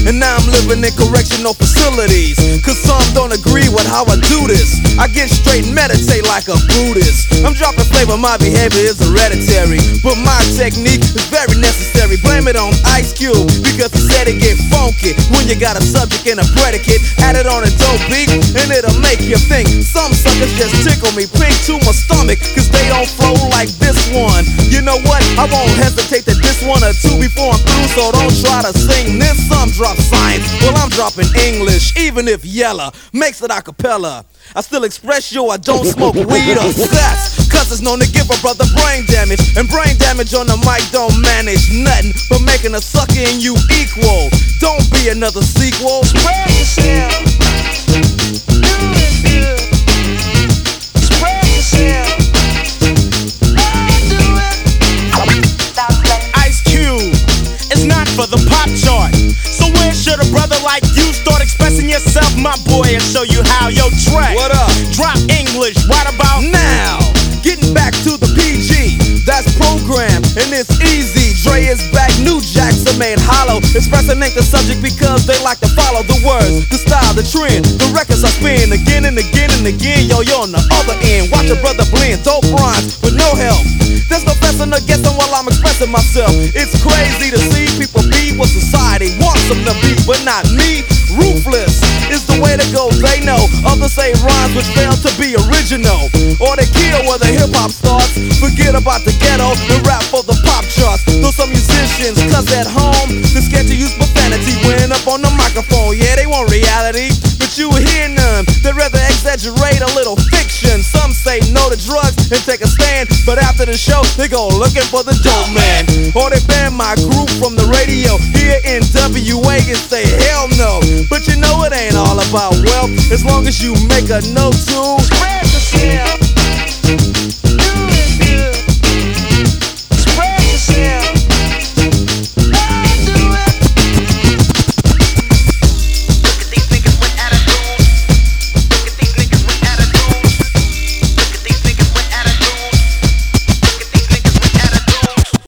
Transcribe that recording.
and now I'm living in correctional facilities. Cause some don't agree with how I do this. I get straight and meditate like a Buddhist. I'm dropping flavor, my behavior is hereditary, but my technique is very necessary. Blame it on Ice Cube, because he said it get funky when you got a subject and a predicate. Add it on a dope beat and it'll make you think. Some suckers just tickle me pink to my stomach, cause they don't flow like this one. You know what? I won't hesitate to diss one or two before I'm through, so don't try to sing this. Some drop science, well I'm dropping English, even if Yella makes it a cappella. I still express yo, I don't smoke weed or sex, cause it's known to give a brother brain damage. And brain damage on the mic don't manage nothing but making a sucker in you equal. Don't be another sequel. Spread yourself. Do it good. Spread yourself. Do it. Ice Cube, it's not for the pop chart. So when should a brother like you start expressing yourself, my boy, and show you how? Yo, Trey, What up? drop English right about Now, getting back to the PG, that's programmed and it's easy. Dre is back, new jacks are made hollow. Expressing ain't the subject because they like to follow the words, the style, the trend. The records I spin again and again and again. Yo, you're on the other end. Watch a brother blend, dope rhymes with no help. There's no fessing or guessing while I'm expressing myself. It's crazy to see people be what society wants them to be, but not me. Ruthless is the way to go, they know. Others say rhymes which fail to be original, or they kill where the hip-hop starts. Forget about the ghetto and rap for the pop charts. Though some musicians, cause at home they're scared to use profanity when up on the microphone. Yeah, they want reality, but you hear none. They'd rather exaggerate a little fiction. Some say no to drugs and take a stand, but after the show they go looking for the dope man. Or they ban my group from the radio here in WA and say hell no. But you know it ain't all about wealth, as long as you make a note to Spread yourself.